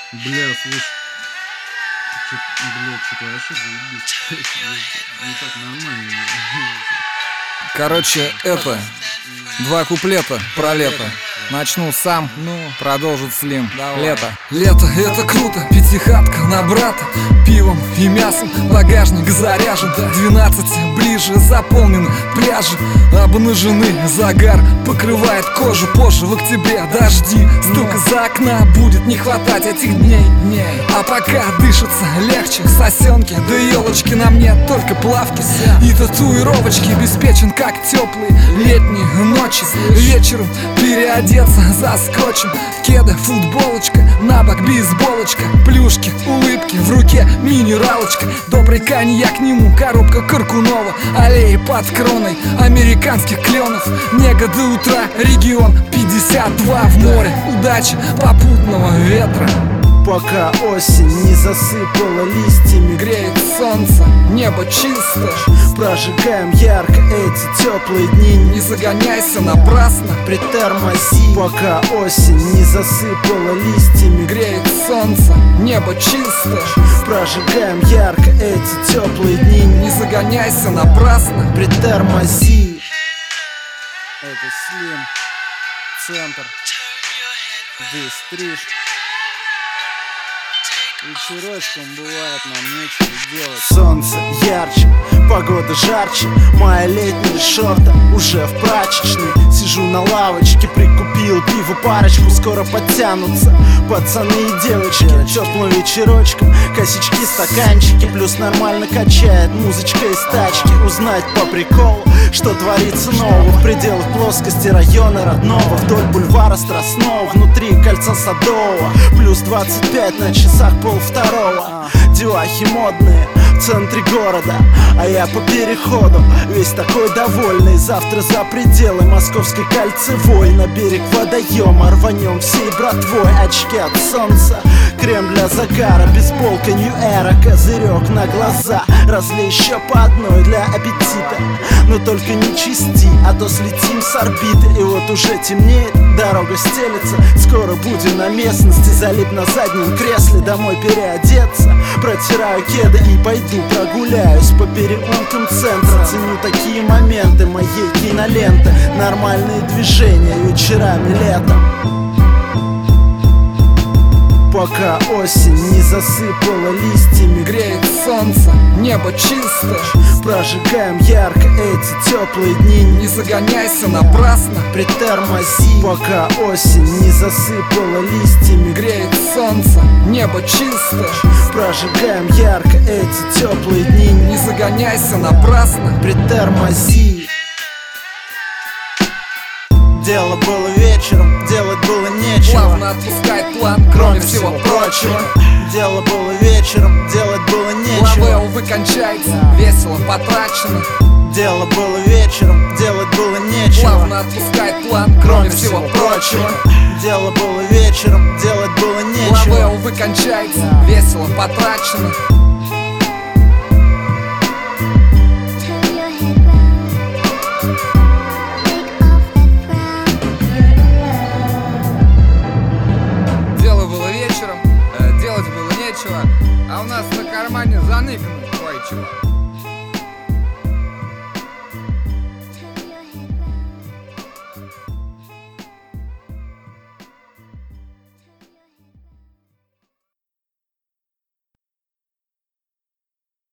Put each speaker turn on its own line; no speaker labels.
Бля, слушай. Что-то вообще заебись. Не так нормально.
Короче, два куплета про лето. Начну сам, продолжит Слим. Лето. Лето — это круто, пятихатка на брата. Пивом и мясом багажник заряжен. 12 ближе заполнены пляжи. Обнажены, загар покрывает кожу. Позже в октябре дожди, стук из-за окна. Будет не хватать этих дней. А пока дышится легче, сосенки да елочки на мне, только плавки и татуировочки. Обеспечен как теплые летние ночи. Вечером переодеться заскочим. Кеды, футболочка, на бок бейсболочка. Плюшки, улыбки, в руке минералочка. Добрый коньяк к нему, коробка Каркунова. Аллеи под кроной американских кленов. Нега до утра, регион 52 в море. Удачи, попутного ветра.
Пока осень не засыпала листьями,
греет солнце, небо чисто.
Прожигаем ярко эти теплые дни.
Не загоняйся напрасно,
притормози. Пока осень не засыпала листьями,
греет солнце, небо чисто.
Прожигаем ярко эти теплые дни.
Не загоняйся напрасно,
притормози. Это Слим, центр, здесь стриж. Вечерочком бывает нам нечего делать. Солнце ярче, погода жарче. Моя летняя шорта уже в прачечной. Сижу на лавочке, прикупил пиво парочку. Скоро подтянутся пацаны и девочки. Теплым вечерочком, косички, стаканчики. Плюс нормально качает музычка из тачки. Узнать по приколу, что творится нового в пределах плоскости района родного. Вдоль бульвара Страстного, внутри кольца Садового. Плюс 25 на часах 1:30. Девахи модные в центре города, а я по переходу весь такой довольный. Завтра за пределы Московской кольцевой. На берег водоема рванем всей братвой. Очки от солнца, крем для загара, бейсболка New Era, козырек на глаза. Разлей еще по одной для аппетита, но только не чисти, а то слетим с орбиты. И вот уже темнеет, дорога стелется. Скоро будем на местности, залип на заднем кресле. Домой переодеться, протираю кеды и пойду прогуляюсь по переулкам центра. Ценю такие моменты моей киноленты. Нормальные движения вечерами летом. Пока осень не засыпала листьями,
греет солнце, небо чисто.
Прожигаем ярко эти теплые дни.
Не загоняйся напрасно,
притормози. Пока осень не засыпала листьями,
греет солнце, небо чисто.
Прожигаем ярко эти теплые дни.
Не загоняйся напрасно,
притормози. Дело было вечером, делать было нечего.
Плавно отпускает план, кроме всего прочего.
Дело было вечером, делать было нечего.
Лавэ, увы, кончается, весело потрачено.
Дело было вечером, делать было нечего.
Плавно отпускает план, кроме всего прочего.
Дело было вечером, делать было нечего.
Лавэ, увы, кончается, весело потрачено. Делать было нечего, а у нас на кармане заныкано кое-чего.